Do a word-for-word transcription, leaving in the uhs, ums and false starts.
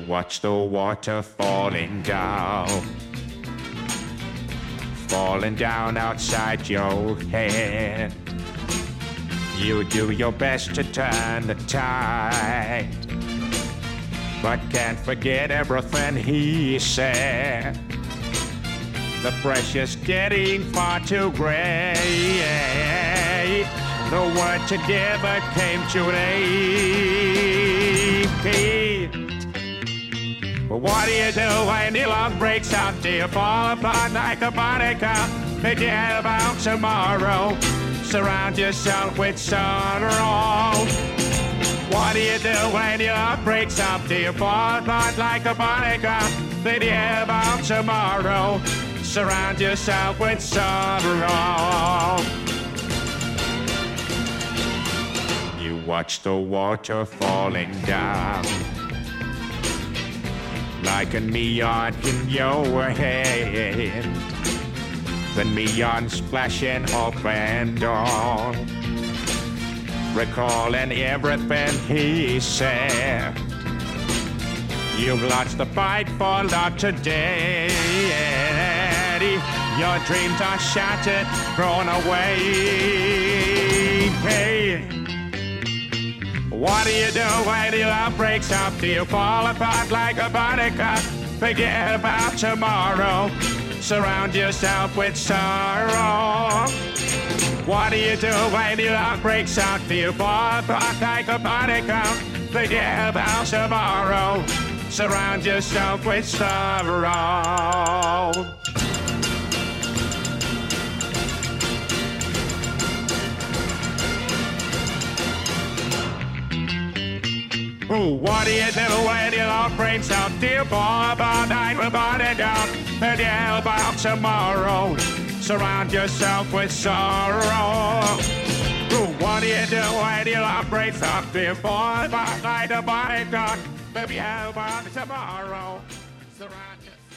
watch the water falling down, falling down outside your head. You do your best to turn the tide, but can't forget everything he said. The pressure's getting far too great. The word together came too late. But what do you do when your love breaks up? Do you fall apart like a buttercup? Forget about tomorrow. Surround yourself with sorrow. What do you do when your love breaks up? Do you fall apart like a buttercup? Forget about tomorrow. Surround yourself with sorrow. You watch the water falling down like a neon in your head. The neon splashing up and down, recalling everything he said. You've lost the fight for love today. Your dreams are shattered, thrown away. Hey. What do you do when your love breaks up? Do you fall apart like a buttercup? Forget about tomorrow. Surround yourself with sorrow. What do you do when your love breaks up? Do you fall apart like a buttercup? Forget about tomorrow. Surround yourself with sorrow. Ooh, what do you do when your love breaks up? Do you fall apart like a buttercup? Forget about tomorrow. Surround yourself with sorrow. Ooh, what do you do when your love breaks up? Do you fall apart like a buttercup? Forget about tomorrow. Surround yourself.